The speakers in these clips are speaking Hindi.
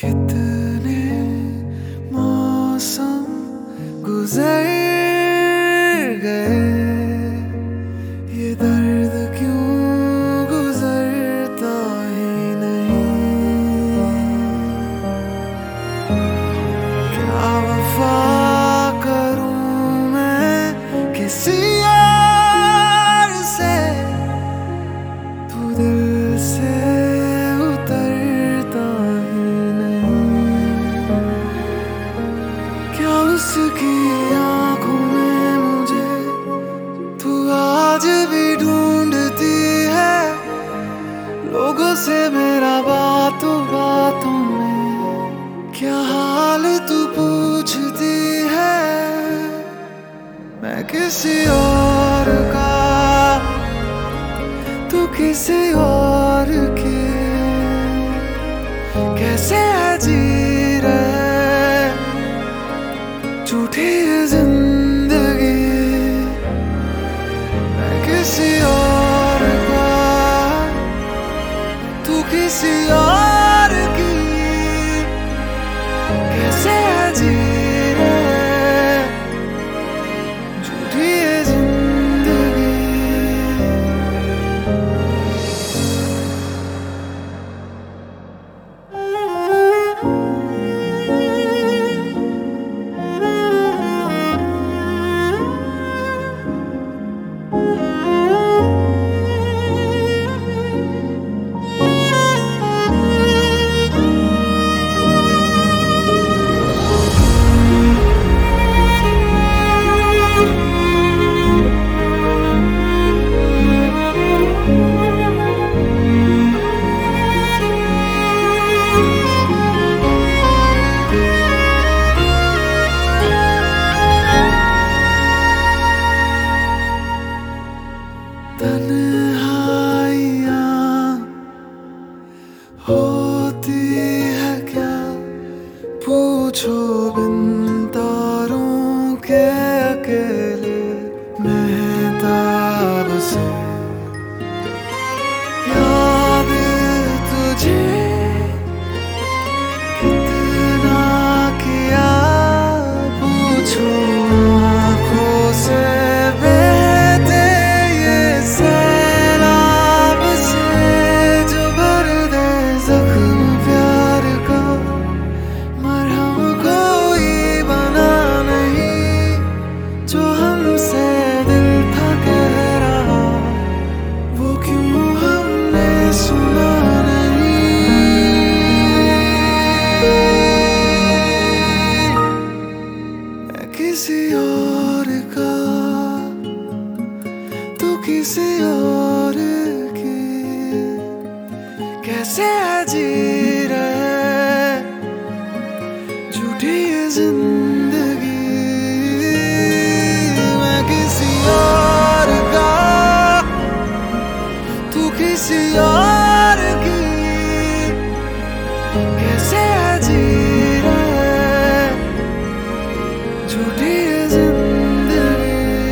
कितने मौसम गुजर गए, ये दर्द क्यों गुजरता ही नहीं। क्या वफा करूं मैं किसी और से, तू दिल से उतरता ही नहीं। क्या उसकी आंखों में मुझे तू आज भी ढूंढती है, लोगों से मेरा बातों बातों में क्या हाल तू पूछती है। मैं किसी और का, तू किसी और की, कैसे जी रहे झूठी जिंदगी। मैं किसी और का, तू किसी और की, कैसे जी रहे झूठी जिंदगी। तन्हाइयाँ होती है क्या, पूछो बिन तारों के अकेले मेहताब से। याद तुझे कितना किया, पूछो आँखों से बहते ये सैलाब से, जो भर दे जख्म प्यार का। मरहम कोई बना नहीं, जो हमसे दिल था कह रहा, वो क्यों हमने सुना नहीं। मैं किसी और का, तू किसी और की, कैसे जी रहे झूठी ये जिंदगी। मैं किसी और का, तू किसी और की, कैसे जी रहे झूठी ये जिंदगी।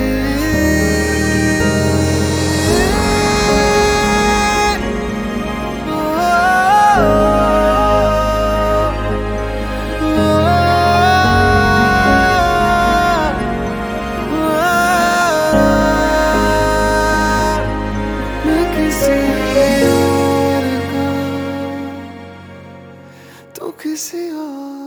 मैं किसी और का, तू किसी और